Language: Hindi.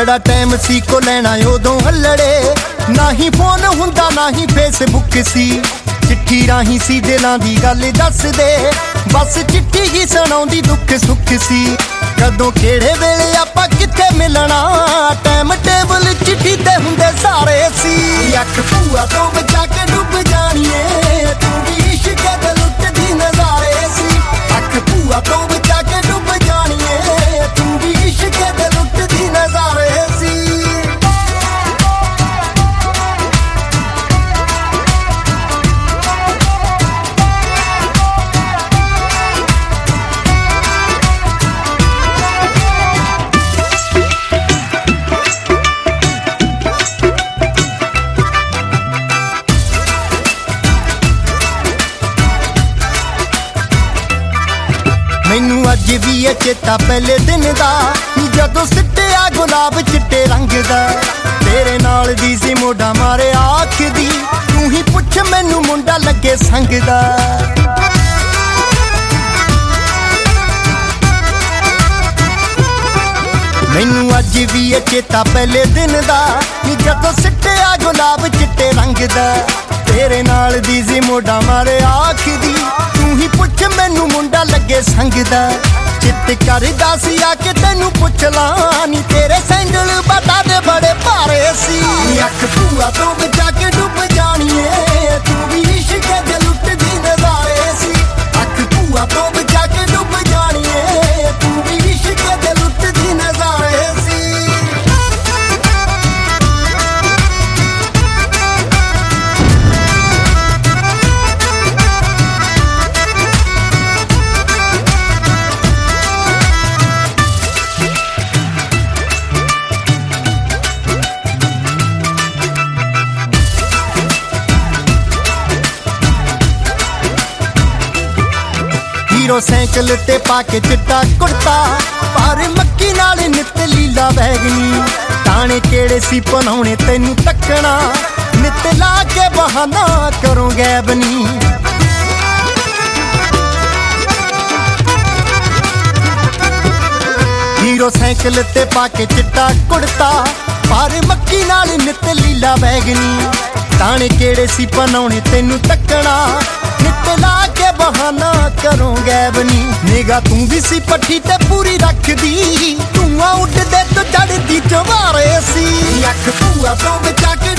बड़ा टाइम सी को लेना उदों हल्लड़े, ना ही फोन हुंदा ना ही फेसबुक सी। चिट्ठी राही सी दिलां दी गल दस दे, बस चिट्ठी ही सुणाउंदी दुख सुख सी। कदों केड़े वेले आपां किथे मिलना, टाइम टेबल चिट्ठी ते हुंदे सारे सी। अख भूआ तो बचा के डुब जाणीए, तू भी इश्क दे लुटदी नज़ारे सी। अख भूआ तो बचा के डुब जाणीए, तू भी इश्क दे लुटदी नज़ारे सी। मैनू अज भी है चेता पहले दिन दा, जदों सिट्टिया गुलाब चिट्टे रंग दा। तेरे नाल दी सी मोढ़ा मारे आख दी, तू ही पुछ मैनू मुंडा लगे संग दा। मैनू अज भी है चेता पहले दिन दा, जदों सिट्टिया गुलाब चिट्टे रंग दा। तेरे नाल दी सी मोढ़ा मारे आख दी, तू ही पुछ मैनू मुंडा लगे संग दा। चित करदा सी आके तैनू पुछ लां, नी तेरे सैंडल बाटा दे बड़े भारे सी। अख भूआ तो बचा के डुब जाणीए, तू भी इश्क दे लुटदी नज़ारे सी। अख भूआ तो बचा के डुब जाणीए, तू भी इश्क दे लुटदी नज़ारे सी। हीरो साइकिल ते पाके चिट्टा कुर्ता, पर मक्की नाल नित लीला बैगनी। ताने केड़े सी पनाउणे तैनू तकना, नित ला के बहाना करो गैबनी। हीरो साइकिल ते पाके चिट्टा कुर्ता, पर मक्की नाल नित लीला बैगनी। ताने केड़े सी पनाउणे तैनू तकना, नित ला के बहाना करो गैबनी। निगा तू भी सी पट्टी ते पूरी रखदी, धुआं उड़दे तो चढ़दी चवारे सी। अख भूआ तो बचा के